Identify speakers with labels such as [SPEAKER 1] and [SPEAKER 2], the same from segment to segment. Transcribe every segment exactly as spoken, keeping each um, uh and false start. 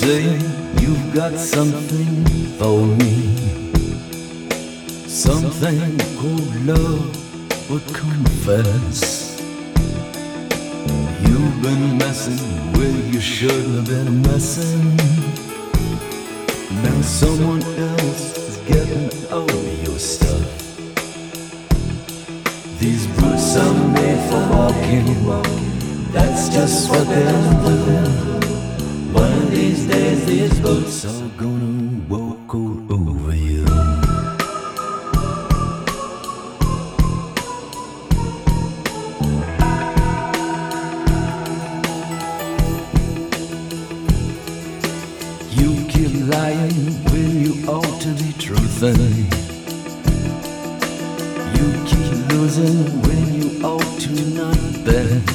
[SPEAKER 1] saying you've got something for me, something called love, but confess you've been messing where you shouldn't have been messing. Now someone else is getting all your stuff. These boots are made for walking, that's just what they'll do. One of these days these boots are gonna walk all over you. You keep lying when you ought to be truthing. You keep losing when you ought to not bet.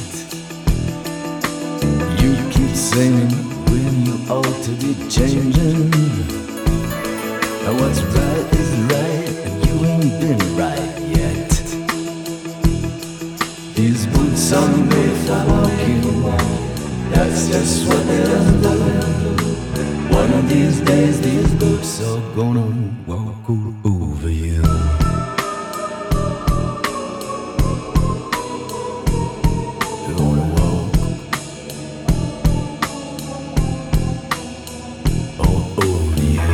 [SPEAKER 1] You keep saying when you ought to be changing. Now what's right is right, and you ain't been right yet. These boots are made for walking, that's just what they'll do. One of these days these boots are gonna walk all over you. They're gonna walk all over you.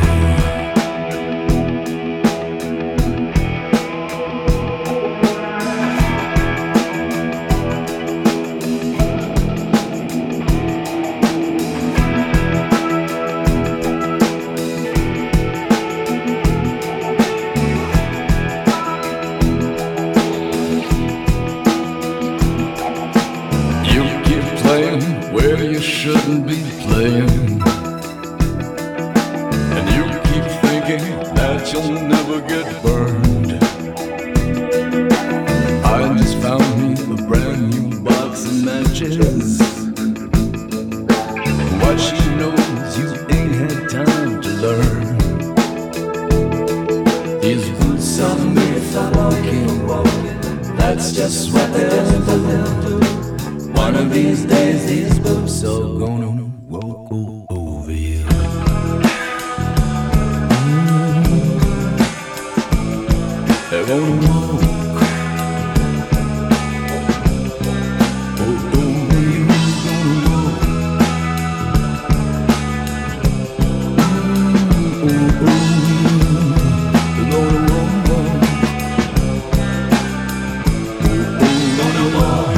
[SPEAKER 1] Where you shouldn't be playing, and you keep thinking that you'll never get burned. I just found me a brand new box of matches. What she knows you ain't had time to learn. These boots are made for walking, that's just what they'll do. One of these days these boots are gonna walk all over you. Mm. They're gonna walk all over you. Gonna walk mm, all over you. They're gonna walk all over you.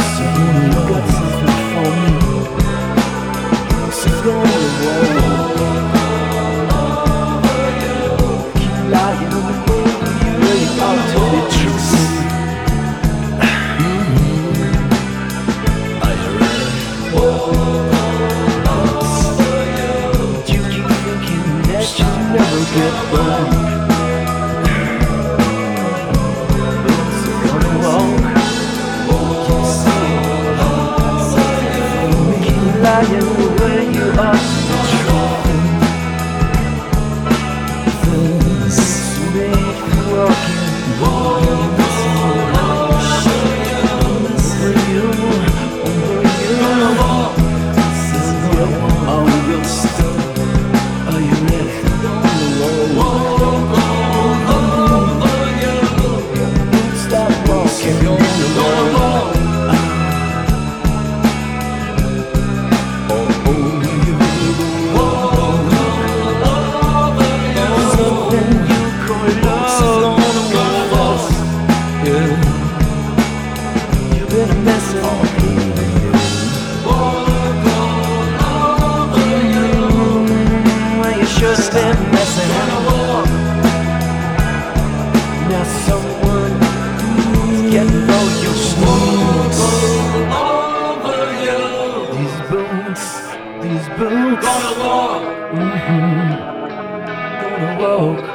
[SPEAKER 1] Get burned. Boots are gonna walk. Keep lying where you are to be true. Things made for walking, walking for you, for you. All your stuff, are you ready? Stop walking on the road. Oh, oh, you something you call love on the walls. Yeah, you've been messing with you. Well, you should have been messing with you. Now someone is getting all your boots over you. These boots, these boots, gonna walk, mm-hmm, gonna walk.